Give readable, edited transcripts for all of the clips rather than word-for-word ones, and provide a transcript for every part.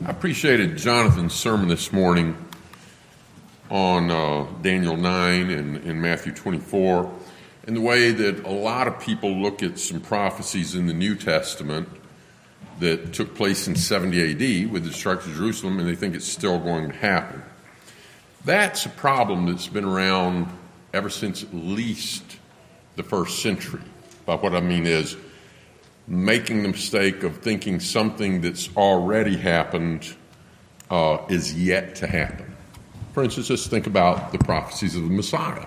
I appreciated Jonathan's sermon this morning on Daniel 9 and Matthew 24, and the way that a lot of people look at some prophecies in the New Testament that took place in 70 AD with the destruction of Jerusalem, and they think it's still going to happen. That's a problem that's been around ever since at least the first century. By what I mean is making the mistake of thinking something that's already happened is yet to happen. For instance, just think about the prophecies of the Messiah.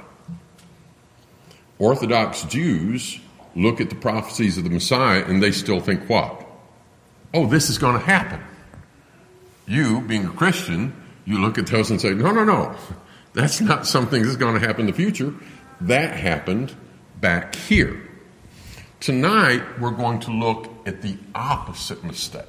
Orthodox Jews look at the prophecies of the Messiah and they still think what? Oh, this is going to happen. You, being a Christian, you look at those and say, no, that's not something that's going to happen in the future. That happened back here. Tonight, we're going to look at the opposite mistake.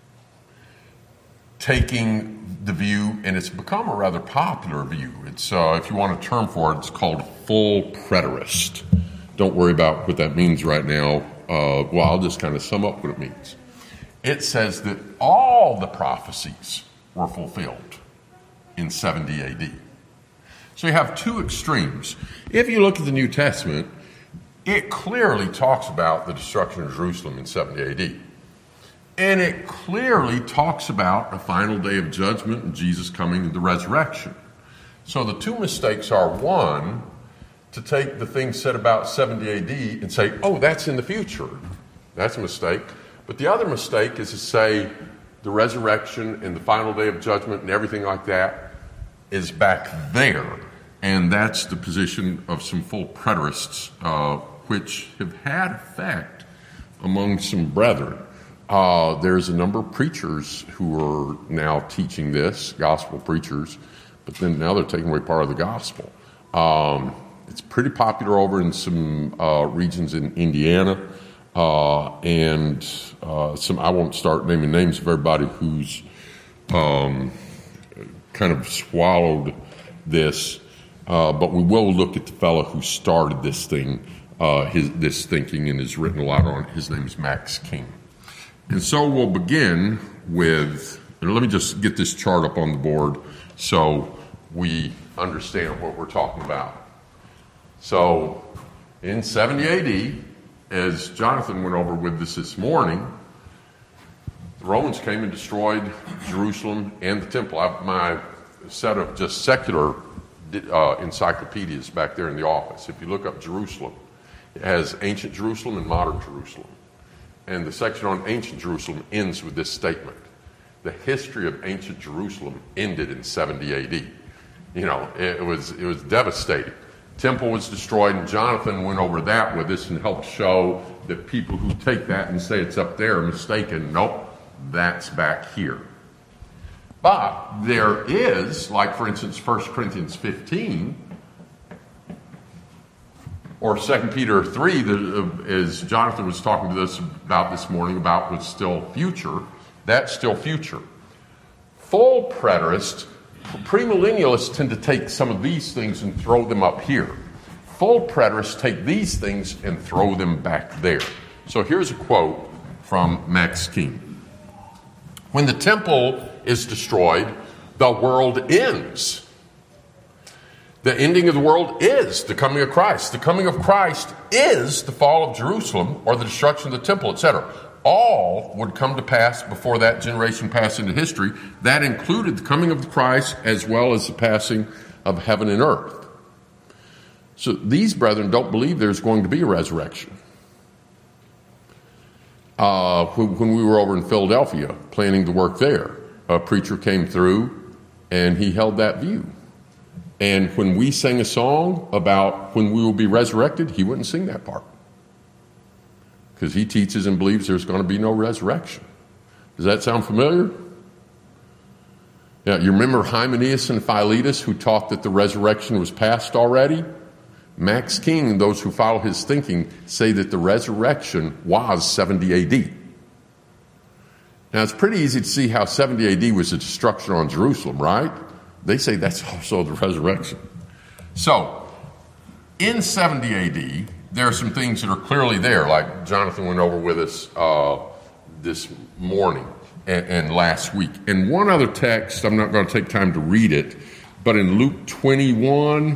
Taking the view, and it's become a rather popular view. It's, if you want a term for it, it's called full preterist. Don't worry about what that means right now. I'll just kind of sum up what it means. It says that all the prophecies were fulfilled in 70 AD. So you have two extremes. If you look at the New Testament, it clearly talks about the destruction of Jerusalem in 70 AD. And it clearly talks about a final day of judgment and Jesus coming and the resurrection. So the two mistakes are, one, to take the things said about 70 AD and say, oh, that's in the future. That's a mistake. But the other mistake is to say the resurrection and the final day of judgment and everything like that is back there. And that's the position of some full preterists, which have had effect among some brethren. There's a number of preachers who are now teaching this, gospel preachers, but then now they're taking away part of the gospel. It's pretty popular over in some regions in Indiana, and some, I won't start naming names of everybody who's kind of swallowed this, but we will look at the fellow who started this thing, this thinking, and has written a lot on it. His name is Max King. And so we'll begin with, and let me just get this chart up on the board so we understand what we're talking about. So in 70 AD, as Jonathan went over with us this morning, the Romans came and destroyed Jerusalem and the temple. I have my set of just secular encyclopedias back there in the office. If you look up Jerusalem, it has ancient Jerusalem and modern Jerusalem. And the section on ancient Jerusalem ends with this statement. The history of ancient Jerusalem ended in 70 AD. You know, it was devastating. Temple was destroyed, and Jonathan went over that with us and helped show that people who take that and say it's up there are mistaken. Nope, that's back here. But there is, like for instance, 1 Corinthians 15, or 2 Peter 3, as Jonathan was talking to us about this morning, about what's still future, that's still future. Full preterists, premillennialists tend to take some of these things and throw them up here. Full preterists take these things and throw them back there. So here's a quote from Max King. When the temple is destroyed, the world ends. The ending of the world is the coming of Christ. The coming of Christ is the fall of Jerusalem or the destruction of the temple, etc. All would come to pass before that generation passed into history. That included the coming of Christ as well as the passing of heaven and earth. So these brethren don't believe there's going to be a resurrection. When we were over in Philadelphia planning the work there, a preacher came through and he held that view. And when we sang a song about when we will be resurrected, he wouldn't sing that part. Because he teaches and believes there's going to be no resurrection. Does that sound familiar? Yeah, you remember Hymenaeus and Philetus who taught that the resurrection was past already? Max King and those who follow his thinking say that the resurrection was 70 AD. Now, it's pretty easy to see how 70 AD was a destruction on Jerusalem, right? They say that's also the resurrection. So, in 70 AD, there are some things that are clearly there, like Jonathan went over with us this morning. and last week. And one other text, I'm not going to take time to read it, but in Luke 21,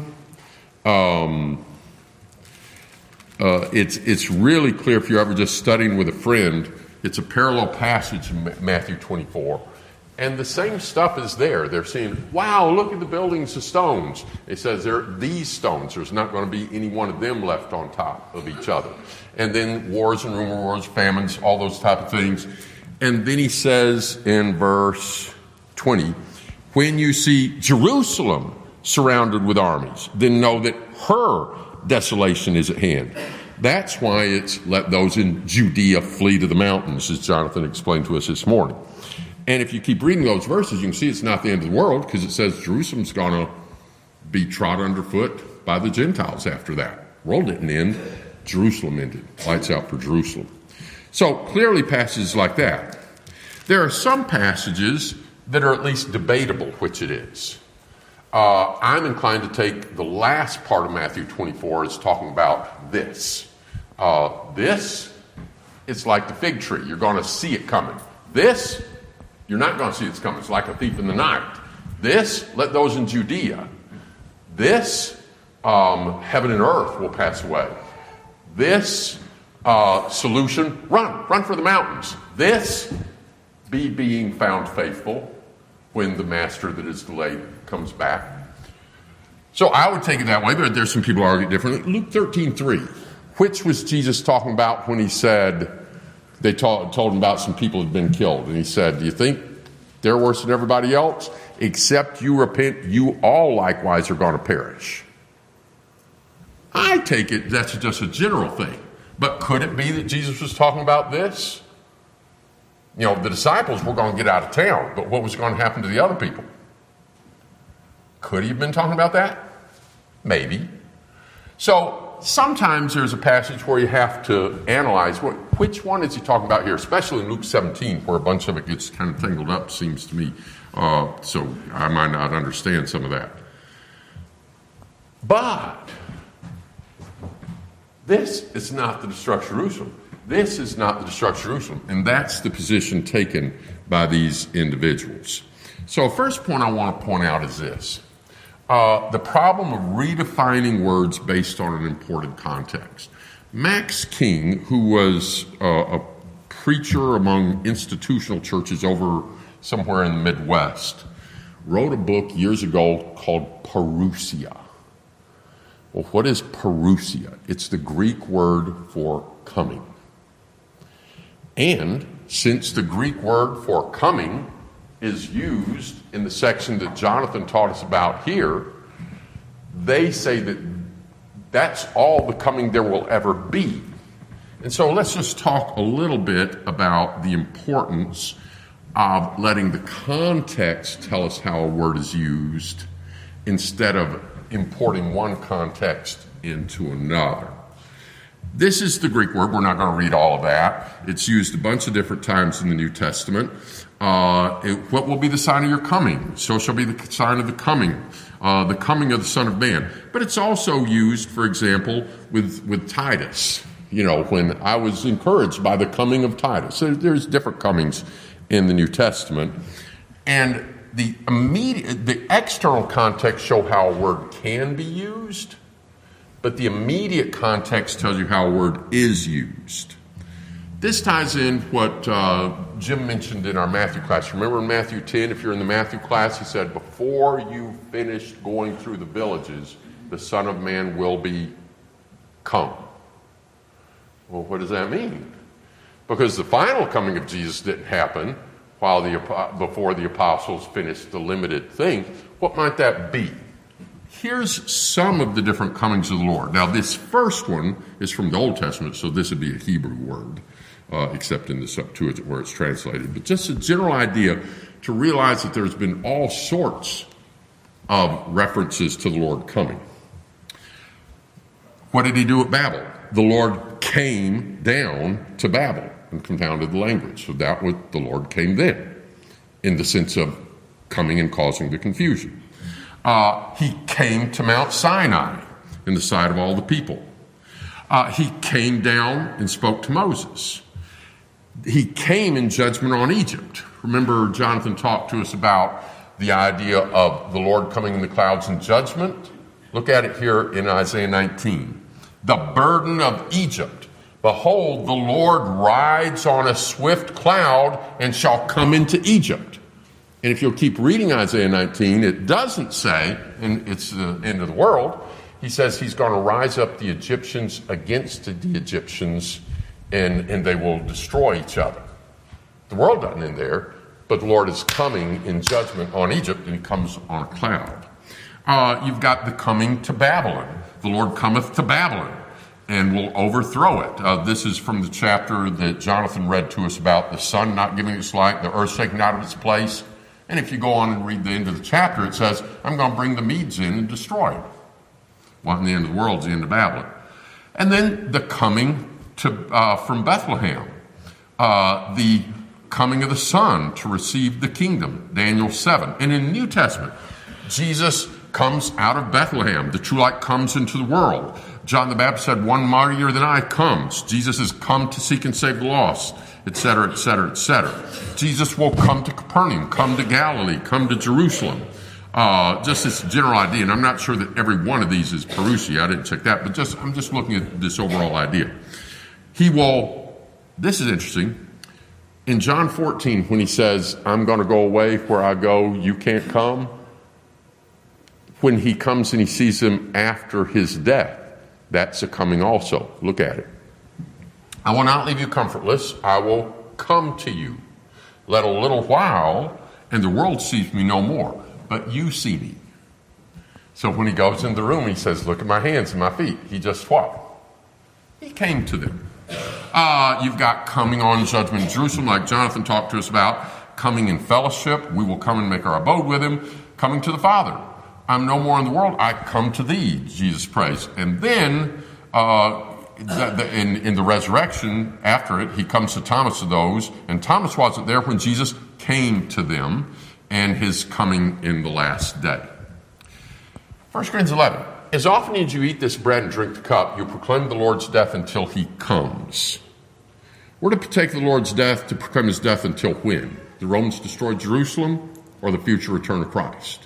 it's really clear if you're ever just studying with a friend. It's a parallel passage in Matthew 24. And the same stuff is there. They're saying, wow, look at the buildings of stones. It says there are these stones. There's not going to be any one of them left on top of each other. And then wars and rumor wars, famines, all those type of things. And then he says in verse 20, when you see Jerusalem surrounded with armies, then know that her desolation is at hand. That's why it's let those in Judea flee to the mountains, as Jonathan explained to us this morning. And if you keep reading those verses, you can see it's not the end of the world, because it says Jerusalem's going to be trod underfoot by the Gentiles after that. World didn't end. Jerusalem ended. Lights out for Jerusalem. So clearly passages like that. There are some passages that are at least debatable which it is. I'm inclined to take the last part of Matthew 24 as talking about this. This, it's like the fig tree. You're going to see it coming. This, you're not going to see it's coming. It's like a thief in the night. This, let those in Judea. This, heaven and earth will pass away. This, solution, run for the mountains. This, be being found faithful when the master that is delayed comes back. So I would take it that way, but there's some people who argue differently. Luke 13:3, which was Jesus talking about when he said, they told him about some people who had been killed. And he said, do you think they're worse than everybody else? Except you repent, you all likewise are going to perish. I take it that's just a general thing. But could it be that Jesus was talking about this? You know, the disciples were going to get out of town, but what was going to happen to the other people? Could he have been talking about that? Maybe. So sometimes there's a passage where you have to analyze which one is he talking about here, especially in Luke 17, where a bunch of it gets kind of tangled up, seems to me. So I might not understand some of that. But this is not the destruction of Jerusalem. This is not the destruction of Jerusalem. And that's the position taken by these individuals. So first point I want to point out is this. The problem of redefining words based on an imported context. Max King, who was a preacher among institutional churches over somewhere in the Midwest, wrote a book years ago called Parousia. Well, what is parousia? It's the Greek word for coming. And since the Greek word for coming is used in the section that Jonathan taught us about here, they say that that's all the coming there will ever be. And so let's just talk a little bit about the importance of letting the context tell us how a word is used instead of importing one context into another. This is the Greek word. We're not going to read all of that. It's used a bunch of different times in the New Testament. What will be the sign of your coming? So shall be the sign of the coming of the Son of Man. But it's also used, for example, with Titus. You know, when I was encouraged by the coming of Titus. So there's different comings in the New Testament. And the external context show how a word can be used, but the immediate context tells you how a word is used. This ties in what Jim mentioned in our Matthew class. Remember in Matthew 10, if you're in the Matthew class, he said, before you finished going through the villages, the Son of Man will be come. Well, what does that mean? Because the final coming of Jesus didn't happen before the apostles finished the limited thing. What might that be? Here's some of the different comings of the Lord. Now, this first one is from the Old Testament, so this would be a Hebrew word, except in the Septuagint where it's translated. But just a general idea to realize that there's been all sorts of references to the Lord coming. What did he do at Babel? The Lord came down to Babel and confounded the language. So that was the Lord came then, in the sense of coming and causing the confusion. He came to Mount Sinai in the sight of all the people. He came down and spoke to Moses. He came in judgment on Egypt, Remember, Jonathan talked to us about the idea of the Lord coming in the clouds in judgment. Look at it here in Isaiah 19. The burden of Egypt. Behold, the Lord rides on a swift cloud and shall come into Egypt. And if you'll keep reading Isaiah 19, it doesn't say, and it's the end of the world, he says he's going to rise up the Egyptians against the Egyptians, and they will destroy each other. The world doesn't end there, but the Lord is coming in judgment on Egypt, and he comes on a cloud. You've got the coming to Babylon. The Lord cometh to Babylon and will overthrow it. This is from the chapter that Jonathan read to us about the sun not giving its light, the earth taken out of its place. And if you go on and read the end of the chapter, it says, I'm going to bring the Medes in and destroy them. Well, in the end of the world is the end of Babylon. And then the coming from Bethlehem. The coming of the Son to receive the kingdom, Daniel 7. And in the New Testament, Jesus comes out of Bethlehem. The true light comes into the world. John the Baptist said, one mightier than I comes. Jesus has come to seek and save the lost, etc., etc., etc. Jesus will come to Capernaum, come to Galilee, come to Jerusalem. Just this general idea, and I'm not sure that every one of these is Parousia. I didn't check that, but I'm just looking at this overall idea. He will, this is interesting, in John 14, when he says, I'm going to go away where I go, you can't come. When he comes and he sees them after his death, that's a coming also. Look at it. I will not leave you comfortless. I will come to you. Let a little while, and the world sees me no more, but you see me. So when he goes in the room, he says, look at my hands and my feet. He just what? He came to them. You've got coming on judgment in Jerusalem, like Jonathan talked to us about. Coming in fellowship. We will come and make our abode with him. Coming to the Father. I'm no more in the world. I come to thee, Jesus prays. And then in the resurrection, after it, he comes to Thomas of those. And Thomas wasn't there when Jesus came to them, and his coming in the last day. 1 Corinthians 11. As often as you eat this bread and drink the cup, you proclaim the Lord's death until he comes. We're to partake of the Lord's death to proclaim his death until when? The Romans destroyed Jerusalem, or the future return of Christ?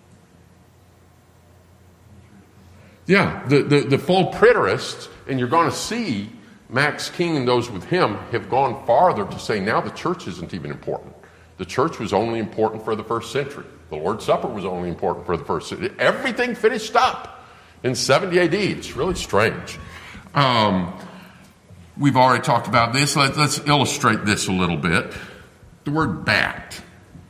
Yeah, the full preterists, and you're going to see Max King and those with him have gone farther to say now the church isn't even important. The church was only important for the first century. The Lord's Supper was only important for the first century. Everything finished up in 70 AD. It's really strange. We've already talked about this. Let's illustrate this a little bit. The word bat.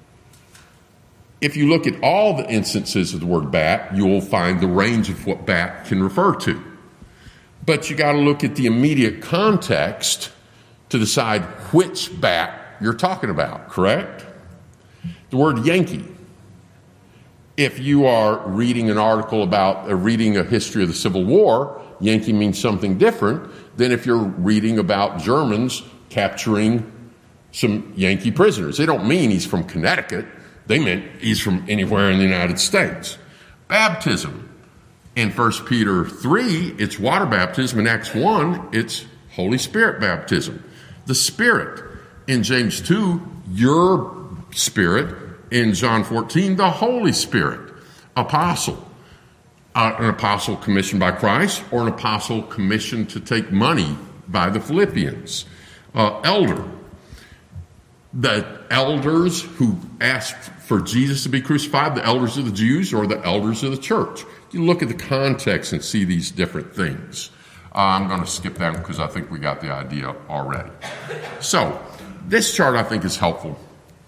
If you look at all the instances of the word bat, you will find the range of what bat can refer to. But you got to look at the immediate context to decide which bat you're talking about, correct? The word Yankee. If you are reading an article about reading a history of the Civil War, Yankee means something different than if you're reading about Germans capturing some Yankee prisoners. They don't mean he's from Connecticut. They meant he's from anywhere in the United States. Baptism. In 1 Peter 3, it's water baptism. In Acts 1, it's Holy Spirit baptism. The Spirit. In James 2, your Spirit. In John 14, the Holy Spirit. Apostle. An apostle commissioned by Christ, or an apostle commissioned to take money by the Philippians. Elder. The elders who asked for Jesus to be crucified, the elders of the Jews or the elders of the church. You look at the context and see these different things. I'm going to skip that because I think we got the idea already. So, this chart I think is helpful.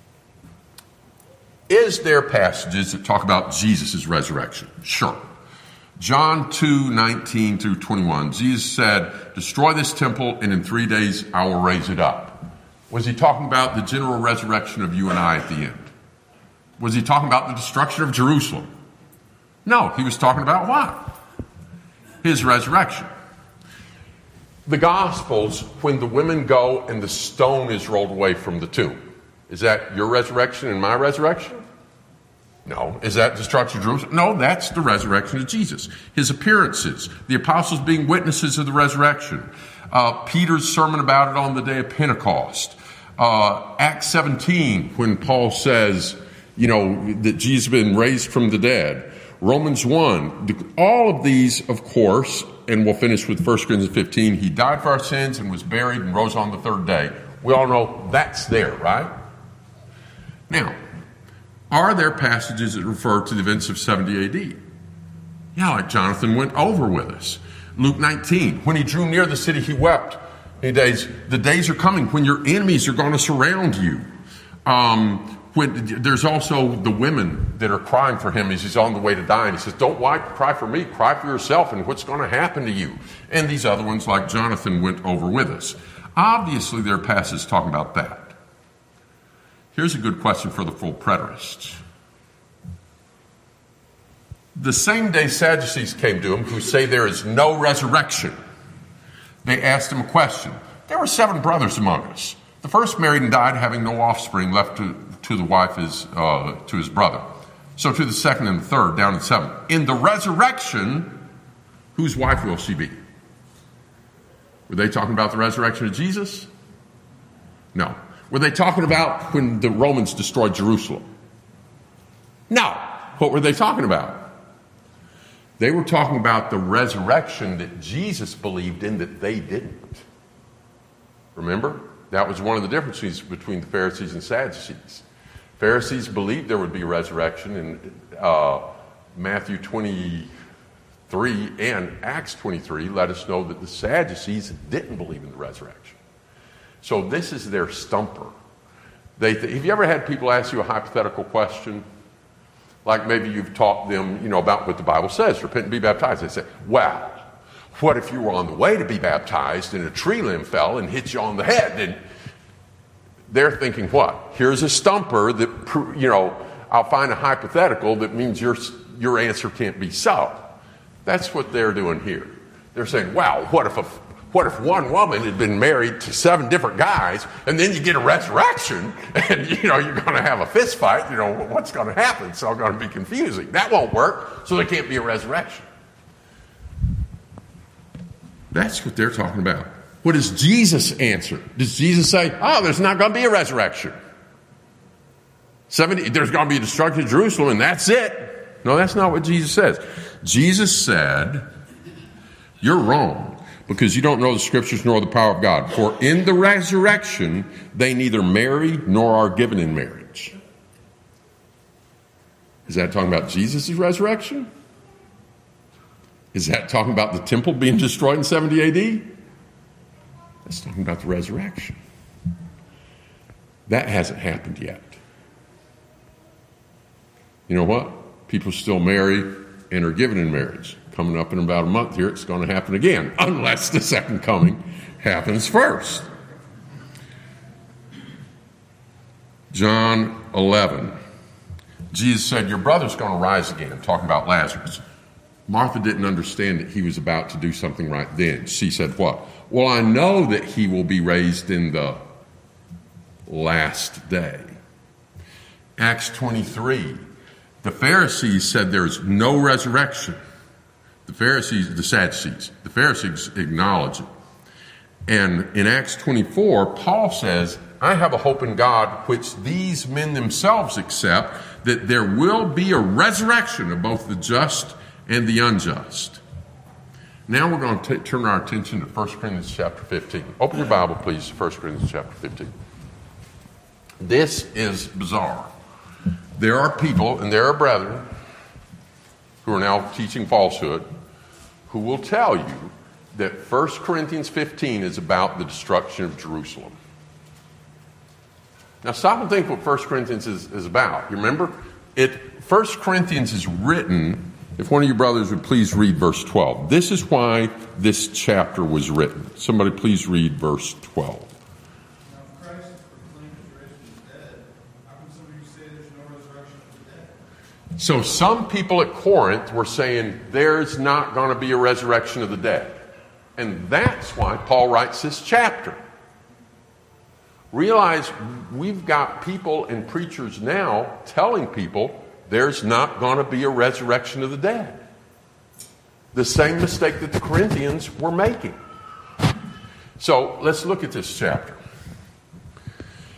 Is there passages that talk about Jesus' resurrection? Sure. John 2:19 through 21. Jesus said, destroy this temple and in 3 days I will raise it up. Was he talking about the general resurrection of you and I at the end? Was he talking about the destruction of Jerusalem? No, he was talking about what? His resurrection. The Gospels, when the women go and the stone is rolled away from the tomb, is that your resurrection and my resurrection? No. Is that destruction of Jerusalem? No, that's the resurrection of Jesus. His appearances, the apostles being witnesses of the resurrection, Peter's sermon about it on the day of Pentecost, Acts 17, when Paul says, that Jesus has been raised from the dead. Romans 1, all of these, of course, and we'll finish with 1 Corinthians 15, he died for our sins and was buried and rose on the third day. We all know that's there, right? Now, are there passages that refer to the events of 70 AD? Yeah, like Jonathan went over with us. Luke 19, when he drew near the city, he wept. The days are coming when your enemies are going to surround you. When there's also the women that are crying for him as he's on the way to die. And he says, don't cry for me, cry for yourself and what's going to happen to you. And these other ones, like Jonathan, went over with us. Obviously, there are passages talking about that. Here's a good question for the full preterists. The same day Sadducees came to him who say there is no resurrection, they asked him a question. There were 7 brothers among us. The first married and died, having no offspring, left to the wife to his brother. So to the second and the third, down to 7. In the resurrection, whose wife will she be? Were they talking about the resurrection of Jesus? No. Were they talking about when the Romans destroyed Jerusalem? No. What were they talking about? They were talking about the resurrection that Jesus believed in that they didn't. Remember? That was one of the differences between the Pharisees and Sadducees. Pharisees believed there would be a resurrection in Matthew 23 and Acts 23 let us know that the Sadducees didn't believe in the resurrection. So this is their stumper. Have you ever had people ask you a hypothetical question? Like maybe you've taught them, about what the Bible says, repent and be baptized. They say, well, what if you were on the way to be baptized and a tree limb fell and hit you on the head? And they're thinking, what? Here's a stumper that, I'll find a hypothetical that means your answer can't be so. That's what they're doing here. They're saying, wow, what if one woman had been married to 7 different guys and then you get a resurrection and, you're going to have a fist fight, what's going to happen? It's all going to be confusing. That won't work, so there can't be a resurrection. That's what they're talking about. What does Jesus answer? Does Jesus say, there's not going to be a resurrection? There's going to be a destruction of Jerusalem and that's it. No, that's not what Jesus says. Jesus said, you're wrong because you don't know the scriptures nor the power of God. For in the resurrection, they neither marry nor are given in marriage. Is that talking about Jesus' resurrection? Is that talking about the temple being destroyed in 70 AD? That's talking about the resurrection. That hasn't happened yet. You know what? People still marry and are given in marriage. Coming up in about a month here, it's going to happen again, unless the second coming happens first. John 11. Jesus said, your brother's going to rise again. I'm talking about Lazarus. Martha didn't understand that he was about to do something right then. She said, what? Well, I know that he will be raised in the last day. Acts 23. The Pharisees said there's no resurrection. The Sadducees acknowledge it. And in Acts 24, Paul says, I have a hope in God which these men themselves accept, that there will be a resurrection of both the just and the unjust. Now we're going to turn our attention to 1 Corinthians chapter 15. Open your Bible, please, to 1 Corinthians chapter 15. This is bizarre. There are people, and there are brethren, who are now teaching falsehood, who will tell you that 1 Corinthians 15 is about the destruction of Jerusalem. Now stop and think what 1 Corinthians is about. You remember? 1 Corinthians is written. If one of you brothers would please read verse 12. This is why this chapter was written. Somebody please read verse 12. Now, if Christ is proclaimed as raised from the dead, how can some of you say there's no resurrection of the dead? So some people at Corinth were saying there's not going to be a resurrection of the dead. And that's why Paul writes this chapter. Realize we've got people and preachers now telling people there's not going to be a resurrection of the dead. The same mistake that the Corinthians were making. So let's look at this chapter.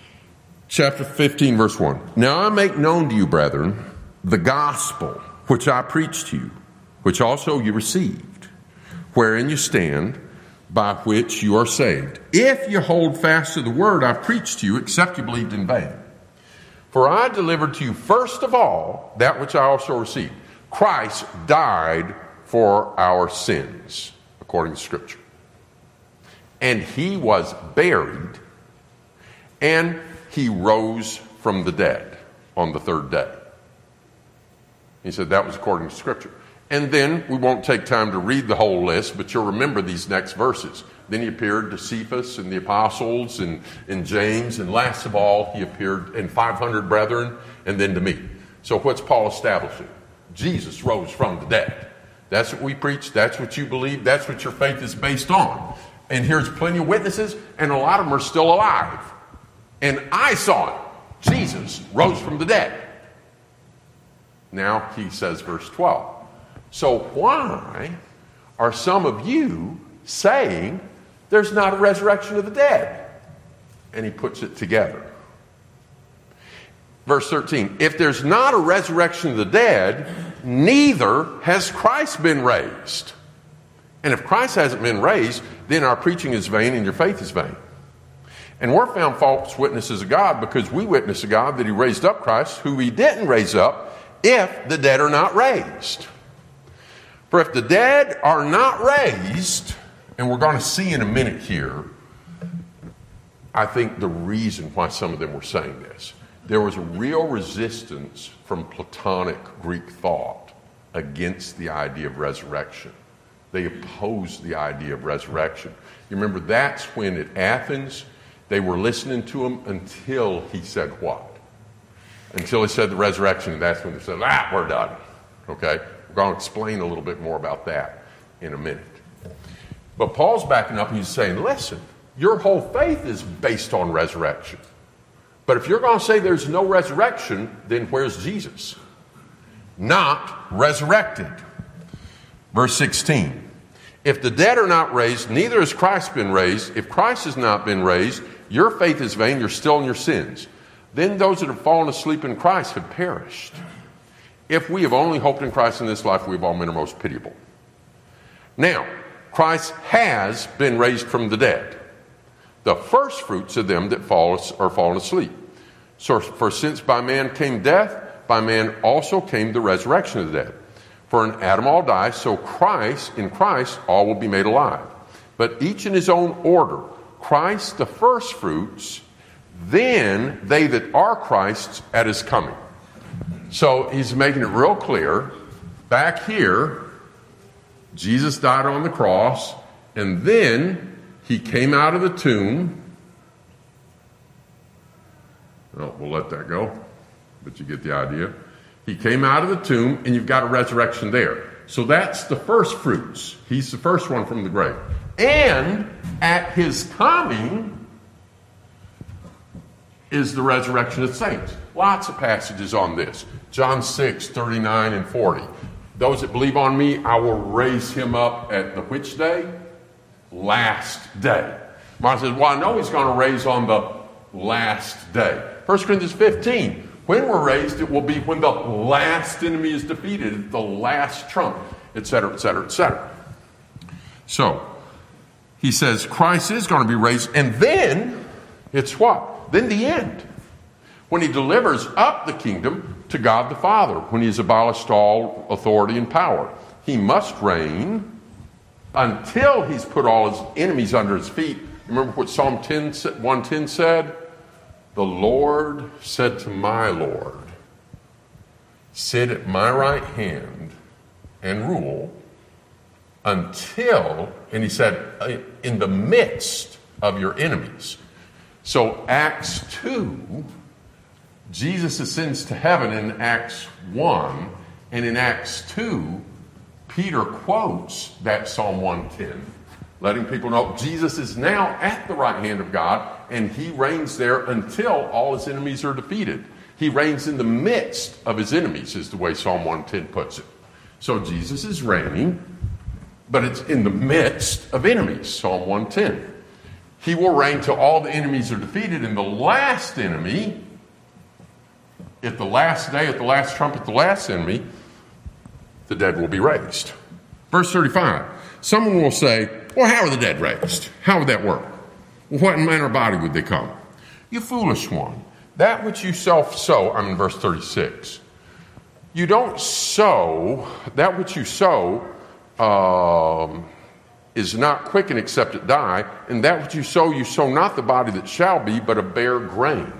Chapter 15, verse 1. Now I make known to you, brethren, the gospel which I preached to you, which also you received, wherein you stand, by which you are saved, if you hold fast to the word I preached to you, except you believed in vain. For I delivered to you first of all that which I also received. Christ died for our sins, according to Scripture. And he was buried, and he rose from the dead on the third day. He said that was according to Scripture. And then, we won't take time to read the whole list, but you'll remember these next verses. Then he appeared to Cephas and the apostles and James, and last of all, he appeared in 500 brethren, and then to me. So what's Paul establishing? Jesus rose from the dead. That's what we preach. That's what you believe. That's what your faith is based on. And here's plenty of witnesses, and a lot of them are still alive. And I saw it. Jesus rose from the dead. Now he says, verse 12. So why are some of you saying there's not a resurrection of the dead? And he puts it together. Verse 13, if there's not a resurrection of the dead, neither has Christ been raised. And if Christ hasn't been raised, then our preaching is vain and your faith is vain. And we're found false witnesses of God because we witness to God that he raised up Christ, who he didn't raise up, if the dead are not raised. For if the dead are not raised, and we're going to see in a minute here, I think the reason why some of them were saying this, there was a real resistance from Platonic Greek thought against the idea of resurrection. They opposed the idea of resurrection. You remember that's when at Athens, they were listening to him until he said what? Until he said the resurrection, and that's when they said, we're done. Okay? We're going to explain a little bit more about that in a minute. But Paul's backing up and he's saying, listen, your whole faith is based on resurrection. But if you're going to say there's no resurrection, then where's Jesus? Not resurrected. Verse 16. If the dead are not raised, neither has Christ been raised. If Christ has not been raised, your faith is vain, you're still in your sins. Then those that have fallen asleep in Christ have perished. If we have only hoped in Christ in this life, we have all men are most pitiable. Now, Christ has been raised from the dead, the first fruits of them that are fallen asleep. So, for since by man came death, by man also came the resurrection of the dead. For in Adam all die, so in Christ all will be made alive. But each in his own order. Christ the first fruits, then they that are Christ's at his coming. So he's making it real clear. Back here, Jesus died on the cross, and then he came out of the tomb. Well, we'll let that go, but you get the idea. He came out of the tomb, and you've got a resurrection there. So that's the first fruits. He's the first one from the grave. And at his coming is the resurrection of the saints. Lots of passages on this. John 6, 39 and 40. Those that believe on me, I will raise him up at the which day? Last day. Mark says, well, I know he's going to raise on the last day. 1 Corinthians 15. When we're raised, it will be when the last enemy is defeated, the last trump, etc., etc., etc. So, he says Christ is going to be raised, and then it's what? Then the end. When he delivers up the kingdom to God the Father, when he has abolished all authority and power. He must reign until he's put all his enemies under his feet. Remember what Psalm 110 said? The Lord said to my Lord, sit at my right hand and rule until, and he said, in the midst of your enemies. So Acts 2, Jesus ascends to heaven in Acts 1, and in Acts 2, Peter quotes that Psalm 110, letting people know Jesus is now at the right hand of God, and he reigns there until all his enemies are defeated. He reigns in the midst of his enemies, is the way Psalm 110 puts it. So Jesus is reigning, but it's in the midst of enemies, Psalm 110. He will reign till all the enemies are defeated, and the last enemy, at the last day, at the last trumpet, the last enemy, the dead will be raised. Verse 35, someone will say, well, how are the dead raised? How would that work? What manner of body would they come? You foolish one. That which you sow, I'm in verse 36. You don't sow, that which you sow is not quickened except it die, and that which you sow not the body that shall be, but a bare grain.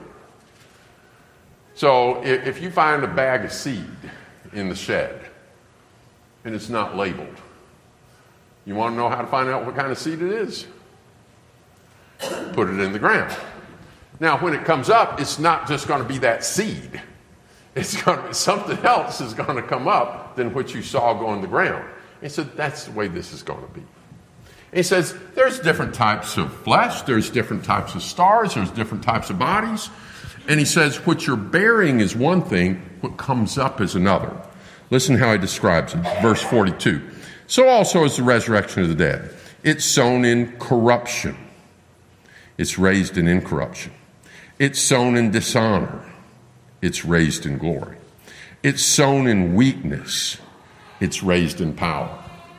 So if you find a bag of seed in the shed, and it's not labeled, you want to know how to find out what kind of seed it is? Put it in the ground. Now, when it comes up, it's not just going to be that seed. It's going to be something else is going to come up than what you saw go in the ground. He said, that's the way this is going to be. And he says, there's different types of flesh, there's different types of stars, there's different types of bodies. And he says, what you're bearing is one thing, what comes up is another. Listen how he describes it. Verse 42. So also is the resurrection of the dead. It's sown in corruption. It's raised in incorruption. It's sown in dishonor. It's raised in glory. It's sown in weakness. It's raised in power.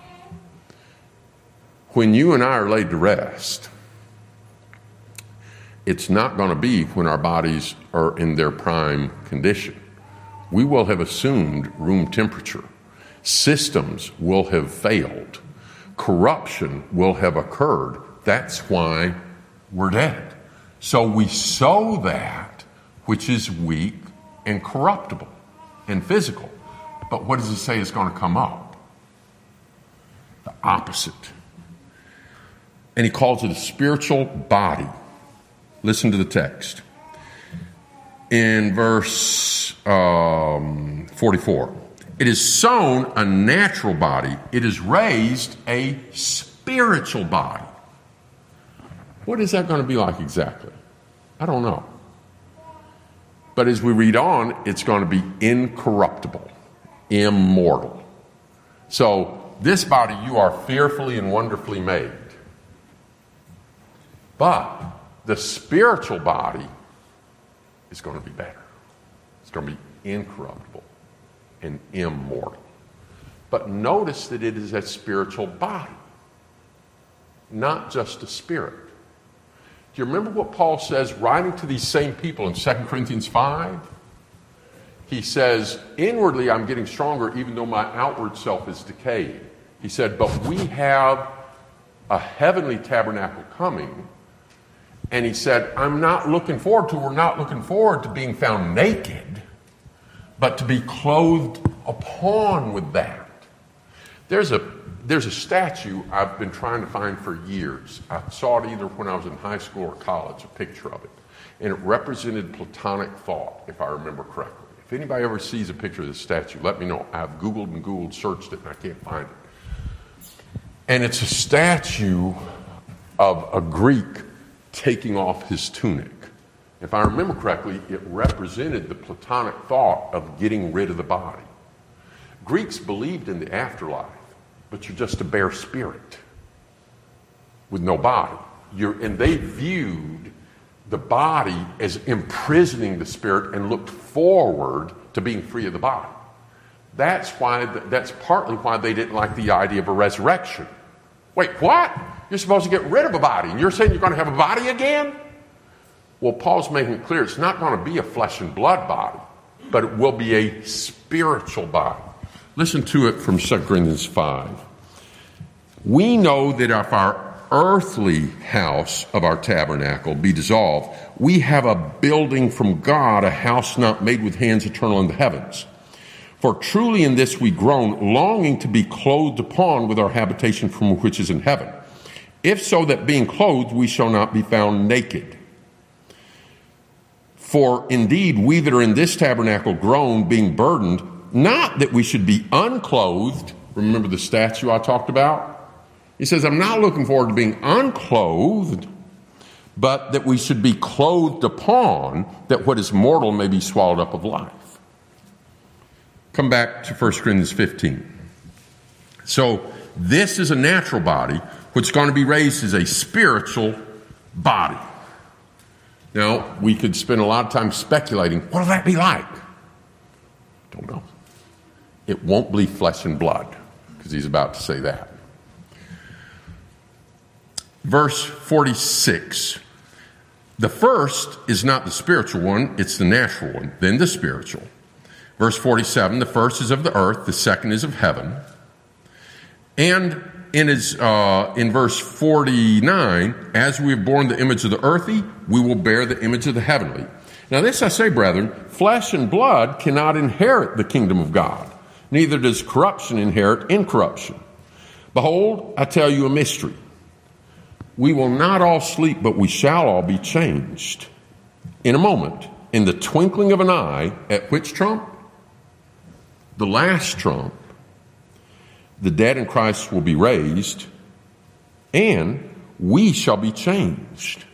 When you and I are laid to rest, it's not going to be when our bodies are in their prime condition. We will have assumed room temperature. Systems will have failed. Corruption will have occurred. That's why we're dead. So we sow that which is weak and corruptible and physical. But what does it say is going to come up? The opposite. And he calls it a spiritual body. Listen to the text. In verse 44, it is sown a natural body. It is raised a spiritual body. What is that going to be like exactly? I don't know. But as we read on, it's going to be incorruptible, immortal. So this body, you are fearfully and wonderfully made. But the spiritual body is going to be better. It's going to be incorruptible and immortal. But notice that it is a spiritual body, not just a spirit. Do you remember what Paul says writing to these same people in 2 Corinthians 5? He says, inwardly I'm getting stronger even though my outward self is decayed. He said, but we have a heavenly tabernacle coming. And he said, we're not looking forward to being found naked, but to be clothed upon with that. There's a statue I've been trying to find for years. I saw it either when I was in high school or college, a picture of it. And it represented Platonic thought, if I remember correctly. If anybody ever sees a picture of this statue, let me know. I've Googled, searched it, and I can't find it. And it's a statue of a Greek taking off his tunic. If I remember correctly, it represented the Platonic thought of getting rid of the body. Greeks believed in the afterlife, but you're just a bare spirit with no body. And they viewed the body as imprisoning the spirit and looked forward to being free of the body. That's partly why they didn't like the idea of a resurrection. Wait, what? You're supposed to get rid of a body, and you're saying you're going to have a body again? Well, Paul's making it clear it's not going to be a flesh and blood body, but it will be a spiritual body. Listen to it from 2 Corinthians 5. We know that if our earthly house of our tabernacle be dissolved, we have a building from God, a house not made with hands, eternal in the heavens. For truly in this we groan, longing to be clothed upon with our habitation from which is in heaven. If so, that being clothed, we shall not be found naked. For indeed, we that are in this tabernacle groan, being burdened, not that we should be unclothed. Remember the statue I talked about? He says, I'm not looking forward to being unclothed, but that we should be clothed upon, that what is mortal may be swallowed up of life. Come back to 1 Corinthians 15. So this is a natural body. What's going to be raised is a spiritual body. Now, we could spend a lot of time speculating, what will that be like? Don't know. It won't be flesh and blood, because he's about to say that. Verse 46. The first is not the spiritual one, it's the natural one, then the spiritual. Verse 47, the first is of the earth, the second is of heaven. And in verse 49, as we have borne the image of the earthy, we will bear the image of the heavenly. Now this I say, brethren, flesh and blood cannot inherit the kingdom of God, neither does corruption inherit incorruption. Behold, I tell you a mystery. We will not all sleep, but we shall all be changed. In a moment, in the twinkling of an eye, at which trump? The last trump. The dead in Christ will be raised, and we shall be changed.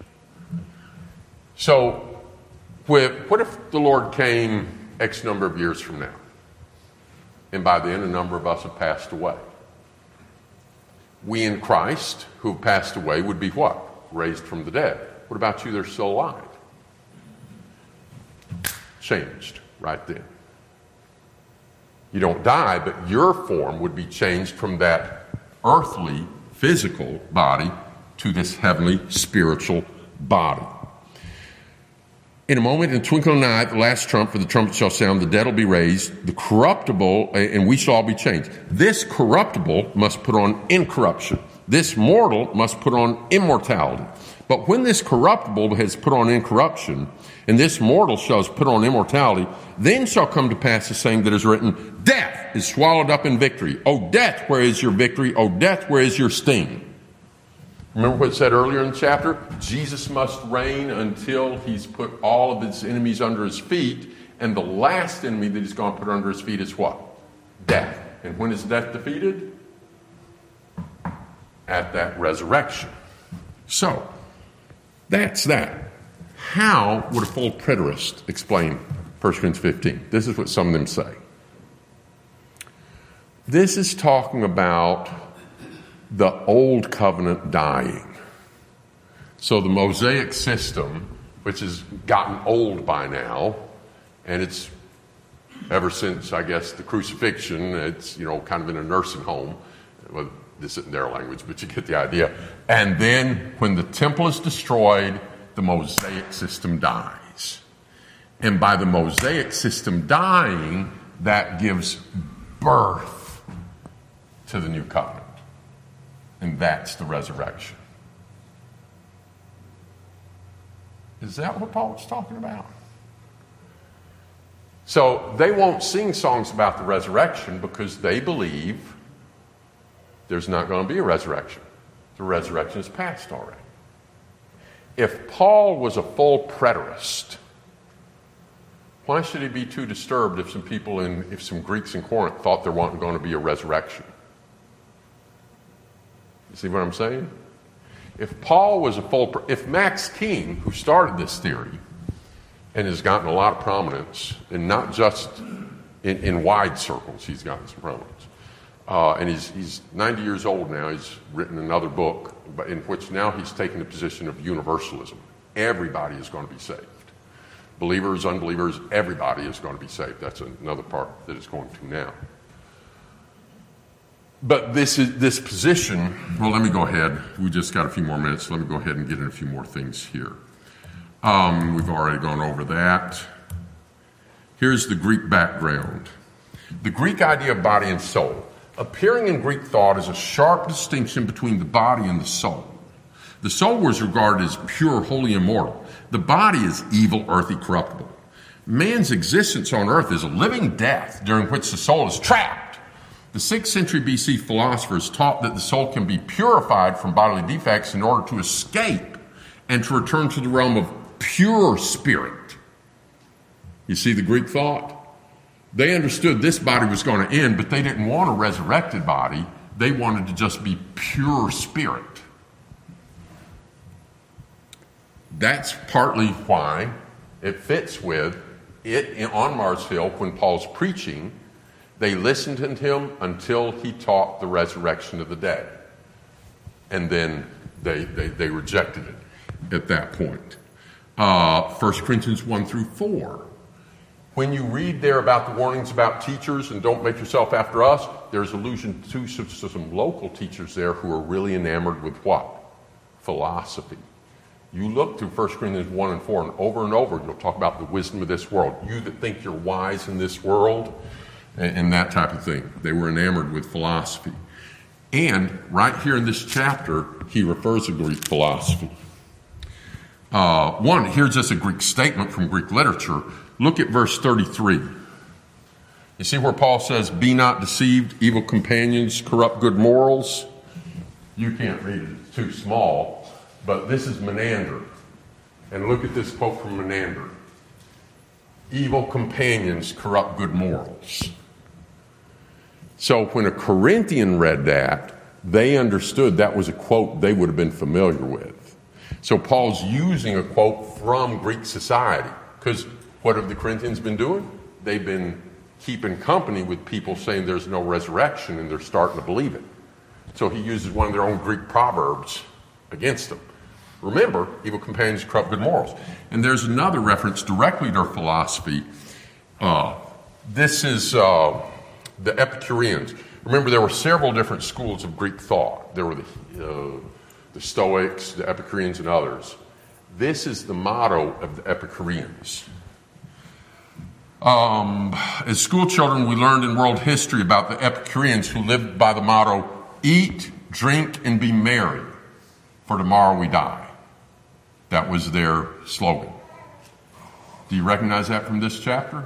So, what if the Lord came X number of years from now? And by then, a number of us have passed away. We in Christ, who have passed away, would be what? Raised from the dead. What about you that are still alive? Changed right then. You don't die, but your form would be changed from that earthly, physical body to this heavenly, spiritual body. In a moment, in the twinkling of an eye, the last trump, for the trumpet shall sound, the dead will be raised, the corruptible, and we shall all be changed. This corruptible must put on incorruption. This mortal must put on immortality. But when this corruptible has put on incorruption, and this mortal shall put on immortality, then shall come to pass the saying that is written, death is swallowed up in victory. O death, where is your victory? O death, where is your sting? Remember what it said earlier in the chapter? Jesus must reign until he's put all of his enemies under his feet, and the last enemy that he's going to put under his feet is what? Death. And when is death defeated? At that resurrection. So, that's that. How would a full preterist explain 1 Corinthians 15? This is what some of them say. This is talking about the old covenant dying. So the Mosaic system, which has gotten old by now, and it's ever since, I guess, the crucifixion, it's, kind of in a nursing home. Well, this isn't their language, but you get the idea. And then when the temple is destroyed, the Mosaic system dies. And by the Mosaic system dying, that gives birth to the new covenant. And that's the resurrection. Is that what Paul was talking about? So they won't sing songs about the resurrection because they believe there's not going to be a resurrection. The resurrection is past already. If Paul was a full preterist, why should he be too disturbed if some Greeks in Corinth thought there wasn't going to be a resurrection? You see what I'm saying? If Paul was if Max King, who started this theory and has gotten a lot of prominence, and not just in wide circles, he's gotten some prominence. And he's 90 years old now. He's written another book in which now he's taken the position of universalism. Everybody is going to be saved. Believers, unbelievers, everybody is going to be saved. That's another part that it's going to now. But this position, well, let me go ahead. We just got a few more minutes. Let me go ahead and get in a few more things here. We've already gone over that. Here's the Greek background. The Greek idea of body and soul. Appearing in Greek thought is a sharp distinction between the body and the soul. The soul was regarded as pure, holy, immortal. The body is evil, earthy, corruptible. Man's existence on earth is a living death during which the soul is trapped. The 6th century BC philosophers taught that the soul can be purified from bodily defects in order to escape and to return to the realm of pure spirit. You see the Greek thought? They understood this body was going to end, but they didn't want a resurrected body. They wanted to just be pure spirit. That's partly why it fits with it on Mars Hill when Paul's preaching. They listened to him until he taught the resurrection of the dead. And then they rejected it. at that point. 1 Corinthians 1 through 4. When you read there about the warnings about teachers and don't make yourself after us, there's allusion to some local teachers there who are really enamored with what? Philosophy. You look through 1 Corinthians 1 and 4, and over you'll talk about the wisdom of this world. You that think you're wise in this world, and that type of thing. They were enamored with philosophy. And right here in this chapter, he refers to Greek philosophy. Here's just a Greek statement from Greek literature. Look at verse 33. You see where Paul says, "Be not deceived, evil companions corrupt good morals." You can't read it, it's too small. But this is Menander. And look at this quote from Menander. "Evil companions corrupt good morals." So when a Corinthian read that, they understood that was a quote they would have been familiar with. So Paul's using a quote from Greek society. Because what have the Corinthians been doing? They've been keeping company with people saying there's no resurrection, and they're starting to believe it. So he uses one of their own Greek proverbs against them. Remember, evil companions corrupt good morals. And there's another reference directly to philosophy. This is the Epicureans. Remember, there were several different schools of Greek thought. There were the Stoics, the Epicureans, and others. This is the motto of the Epicureans. As school children, we learned in world history about the Epicureans who lived by the motto, "Eat, drink, and be merry, for tomorrow we die." That was their slogan. Do you recognize that from this chapter?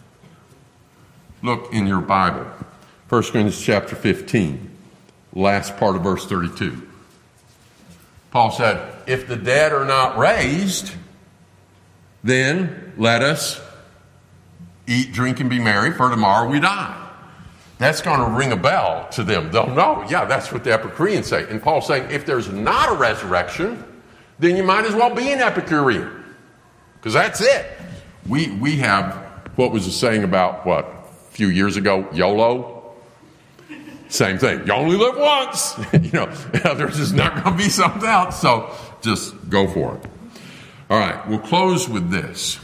Look in your Bible. 1 Corinthians chapter 15, last part of verse 32. Paul said, "If the dead are not raised, then let us eat, drink, and be merry, for tomorrow we die." That's going to ring a bell to them. They'll know, yeah, that's what the Epicureans say. And Paul's saying, if there's not a resurrection, then you might as well be an Epicurean. Because that's it. We have, what was the saying about, a few years ago, YOLO? Same thing. You only live once. There's just not going to be something else. So just go for it. All right, we'll close with this.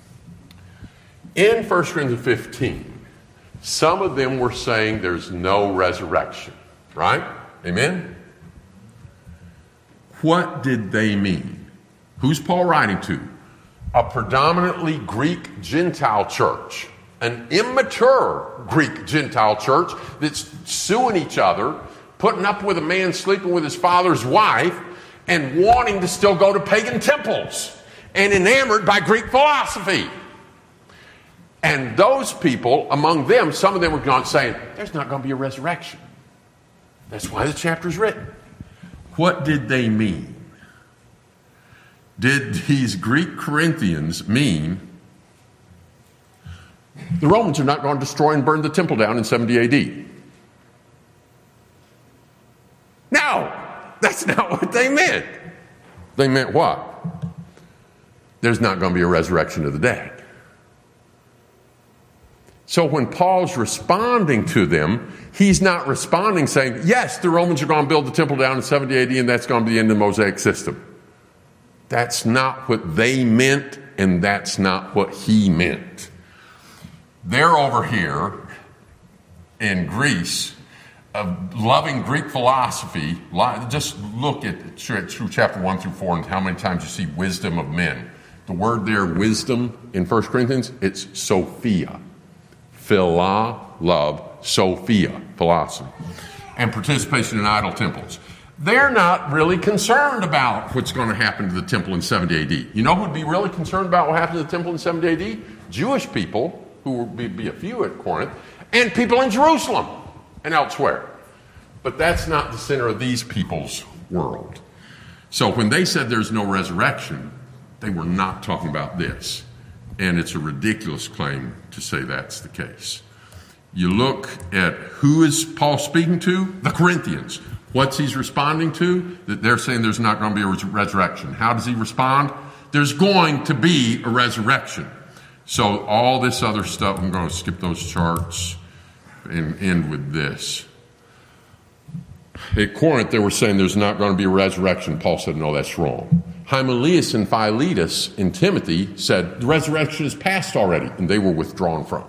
In 1 Corinthians 15, some of them were saying there's no resurrection. Right? Amen? What did they mean? Who's Paul writing to? A predominantly Greek Gentile church. An immature Greek Gentile church that's suing each other, putting up with a man sleeping with his father's wife, and wanting to still go to pagan temples, and enamored by Greek philosophy. And those people, among them, some of them were saying, there's not going to be a resurrection. That's why the chapter's written. What did they mean? Did these Greek Corinthians mean the Romans are not going to destroy and burn the temple down in 70 AD? No, that's not what they meant. They meant what? There's not going to be a resurrection of the dead. So when Paul's responding to them, he's not responding saying, yes, the Romans are going to build the temple down in 70 AD and that's going to be the end of the Mosaic system. That's not what they meant, and that's not what he meant. They're over here in Greece, loving Greek philosophy. Just look at through chapter 1 through 4 and how many times you see wisdom of men. The word there, wisdom, in 1 Corinthians, it's Sophia. Phila, love, Sophia, philosophy. And participation in idol temples. They're not really concerned about what's going to happen to the temple in 70 AD. You know who would be really concerned about what happened to the temple in 70 AD? Jewish people, who would be a few at Corinth, and people in Jerusalem and elsewhere. But that's not the center of these people's world. So when they said there's no resurrection, they were not talking about this. And it's a ridiculous claim to say that's the case. You look at who is Paul speaking to? The Corinthians. What's he's responding to? That they're saying there's not going to be a resurrection. How does he respond? There's going to be a resurrection. So all this other stuff, I'm going to skip those charts and end with this. At Corinth, they were saying there's not going to be a resurrection. Paul said, no, that's wrong. Hymenaeus and Philetus and Timothy said, the resurrection is past already, and they were withdrawn from.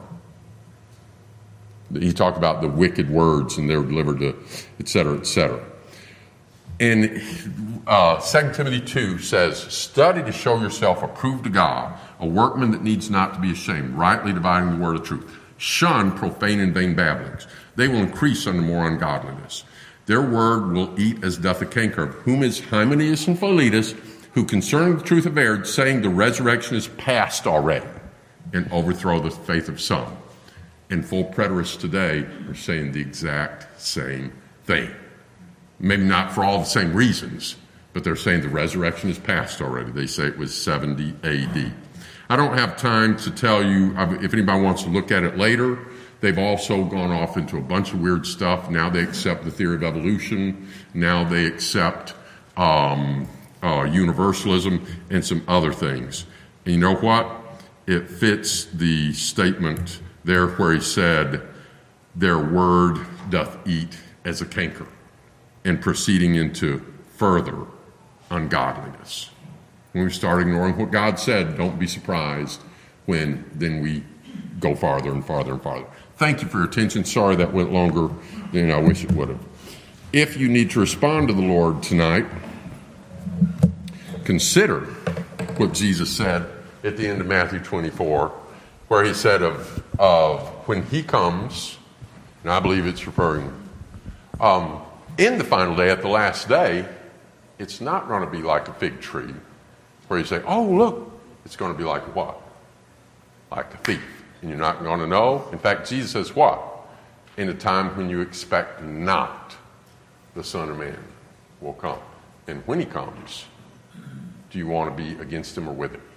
He talked about the wicked words, and they were delivered to, et cetera, et cetera. And 2 Timothy 2 says, study to show yourself approved to God, a workman that needs not to be ashamed, rightly dividing the word of truth. Shun profane and vain babblings. They will increase under more ungodliness. Their word will eat as doth a canker, of whom is Hymenaeus and Philetus, who concerning the truth have erred, saying the resurrection is past already, and overthrow the faith of some. And full preterists today are saying the exact same thing. Maybe not for all the same reasons, but they're saying the resurrection is past already. They say it was 70 AD. I don't have time to tell you, if anybody wants to look at it later. They've also gone off into a bunch of weird stuff. Now they accept the theory of evolution. Now they accept universalism and some other things. And you know what? It fits the statement there where he said, their word doth eat as a canker, and proceeding into further ungodliness. When we start ignoring what God said, don't be surprised when then we go farther and farther and farther. Thank you for your attention. Sorry that went longer than I wish it would have. If you need to respond to the Lord tonight, consider what Jesus said at the end of Matthew 24, where he said of when he comes, and I believe it's referring, in the final day, at the last day, it's not going to be like a fig tree where you say, oh, look, it's going to be like what? Like a thief. And you're not going to know. In fact, Jesus says what? In a time when you expect not, the Son of Man will come. And when he comes, do you want to be against him or with him?